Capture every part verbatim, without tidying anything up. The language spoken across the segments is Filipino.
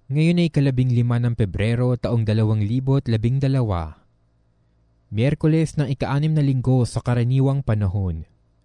Ngayon ay kalabing lima ng Pebrero taong dalawang libo't labing dalawa. Miyerkules ng ika-anim na linggo sa karaniwang panahon.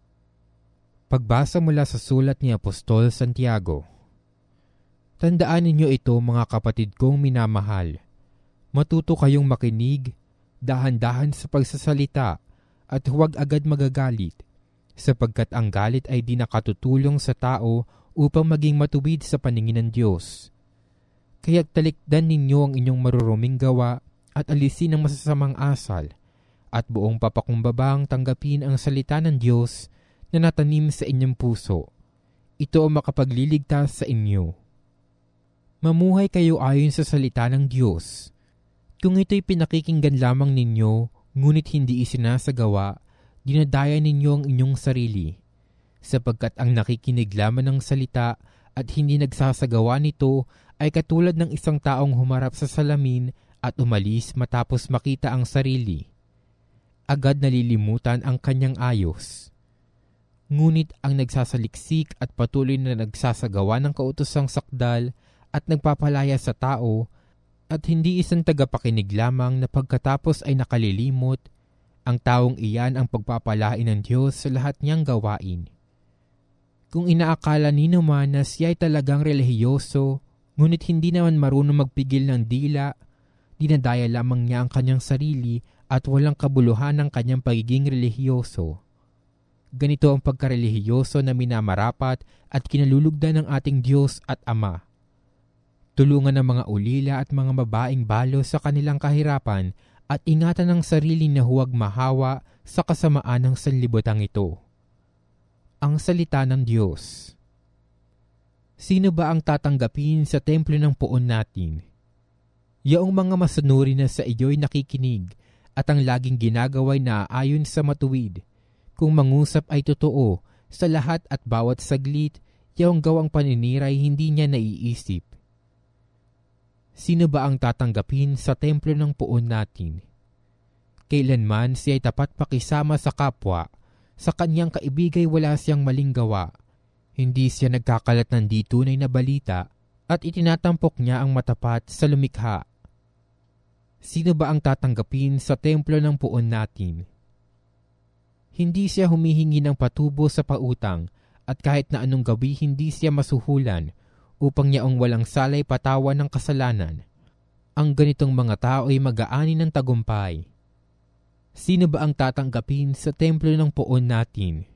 Pagbasa mula sa sulat ni Apostol Santiago. Tandaan ninyo ito mga kapatid kong minamahal. Matuto kayong makinig, dahan-dahan sa pagsasalita at huwag agad magagalit, sapagkat ang galit ay di nakatutulong sa tao upang maging matuwid sa paningin ng Diyos. Kaya't talikdan ninyo ang inyong maruruming gawa at alisin ang masasamang asal at buong papakumbabang tanggapin ang salita ng Diyos na natanim sa inyong puso. Ito ang makapagliligtas sa inyo. Mamuhay kayo ayon sa salita ng Diyos. Kung ito'y pinakikinggan lamang ninyo, ngunit hindi isinasagawa, dinadaya ninyo ang inyong sarili. Sapagkat ang nakikinig lamang ng salita at hindi nagsasagawa nito ay katulad ng isang taong humarap sa salamin at umalis matapos makita ang sarili. Agad nalilimutan ang kanyang ayos. Ngunit ang nagsasaliksik at patuloy na nagsasagawa ng kautosang sakdal at nagpapalaya sa tao at hindi isang tagapakinig lamang na pagkatapos ay nakalilimot, ang taong iyan ang pagpapalain ng Diyos sa lahat niyang gawain. Kung inaakala nino man na siya ay talagang relihiyoso, ngunit hindi naman marunong magpigil ng dila, dinadaya lamang niya ang kanyang sarili at walang kabuluhan ng kanyang pagiging relihiyoso. Ganito ang pagkarelihiyoso na minamarapat at kinalulugdan ng ating Diyos at Ama. Tulungan ng mga ulila at mga babaeng balo sa kanilang kahirapan at ingatan ang sarili na huwag mahawa sa kasamaan ng sanlibutan ito. Ang salita ng Diyos. Sino ba ang tatanggapin sa templo ng puon natin? Yaong mga masanuri na sa iyo'y nakikinig at ang laging ginagawa'y naaayon sa matuwid. Kung mangusap ay totoo, sa lahat at bawat saglit, yaong gawang paniniray hindi niya naiisip. Sino ba ang tatanggapin sa templo ng puon natin? Kailanman siya ay tapat pakisama sa kapwa, sa kanyang kaibigay wala siyang maling gawa. Hindi siya nagkakalat ng di tunay na balita at itinatampok niya ang matapat sa lumikha. Sino ba ang tatanggapin sa templo ng puon natin? Hindi siya humihingi ng patubo sa pautang at kahit na anong gawi hindi siya masuhulan upang niyaong walang salay patawan ng kasalanan. Ang ganitong mga tao ay mag-aani ng tagumpay. Sino ba ang tatanggapin sa templo ng puon natin?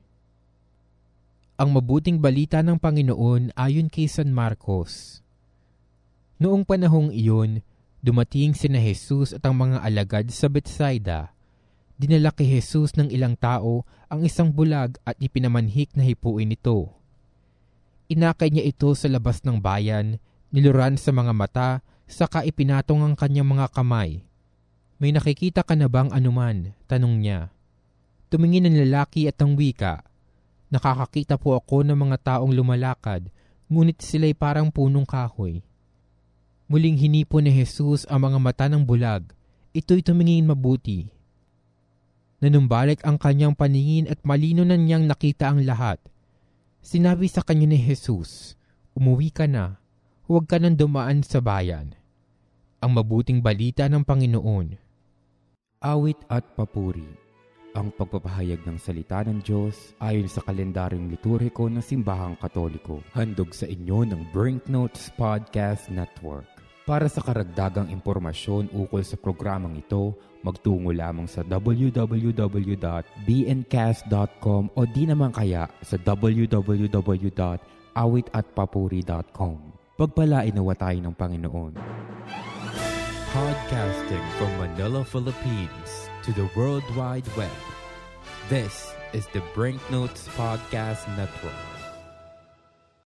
Ang mabuting balita ng Panginoon ayon kay San Marcos. Noong panahong iyon, dumating sina Jesus at ang mga alagad sa Betsaida. Dinala kay Jesus ng ilang tao ang isang bulag at ipinamanhik na hipuin ito. Inakay niya ito sa labas ng bayan, niluran sa mga mata, saka ipinatong ang kanyang mga kamay. May nakikita ka na bang anuman? Tanong niya. Tumingin ang lalaki at ang wika. Nakakakita po ako ng mga taong lumalakad, ngunit sila'y parang punong kahoy. Muling hinipo ni Jesus ang mga mata ng bulag. Ito'y tumingin mabuti. Nanumbalik ang kanyang paningin at malino na niyang nakita ang lahat. Sinabi sa kanya ni Jesus, umuwi ka na, huwag ka nang dumaan sa bayan. Ang mabuting balita ng Panginoon. Awit at papuri. Ang pagpapahayag ng salita ng Diyos ayon sa kalendaryong liturhiko ng Simbahang Katoliko. Handog sa inyo ng Brinknotes Podcast Network. Para sa karagdagang impormasyon ukol sa programang ito, magtungo lamang sa w w w dot b n cast dot com o di naman kaya sa w w w dot awit at papuri dot com. Pagpalain nawa tayo ng Panginoon. Podcasting from Manila, Philippines to the World Wide Web. This is the Brinknotes Podcast Network.